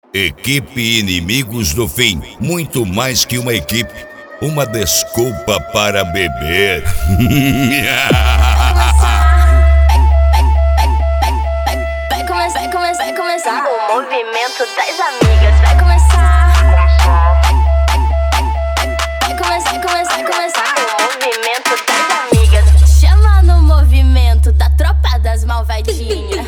Equipe Inimigos do Fim, muito mais que uma equipe, uma desculpa para beber. Vai começar o movimento das amigas. Vai começar o movimento das amigas. Chama no movimento da tropa das malvadinhas.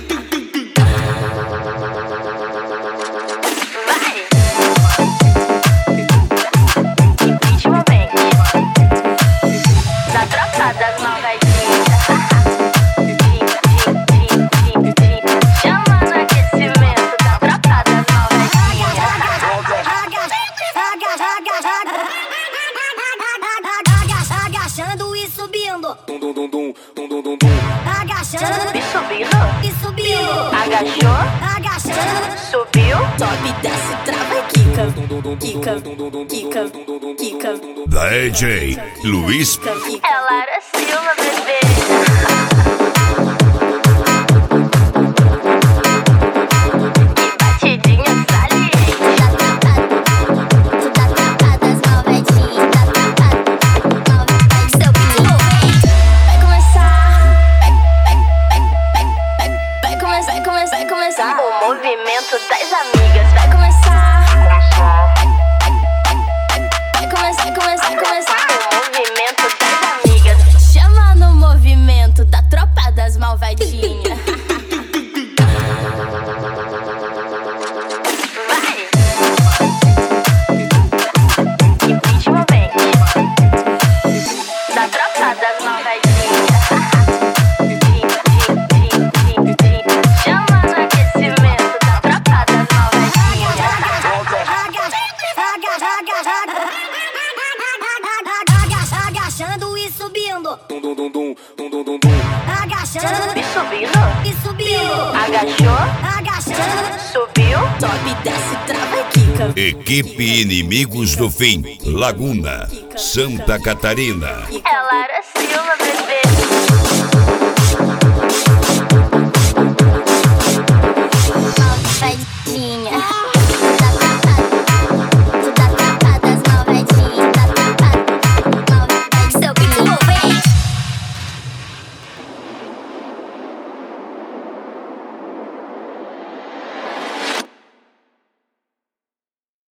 Agachando e subindo. Agachando e subindo. Agachou, Agachando, subiu, sobe, desce, trava e quica. Quica. DJ Luiz Ela era Silva, bebê. Vai começar o movimento das amigas. Vai começar o movimento das amigas. Chama no movimento da tropa das malvadinhas. Vai! Que ritmo bem. Da tropa das malvadinhas. agachando e subindo. Agachando e subindo. Agachou, subiu, sobe, desce, trava e quica. Equipe Inimigos do Fim, Laguna, Santa Catarina. Ela era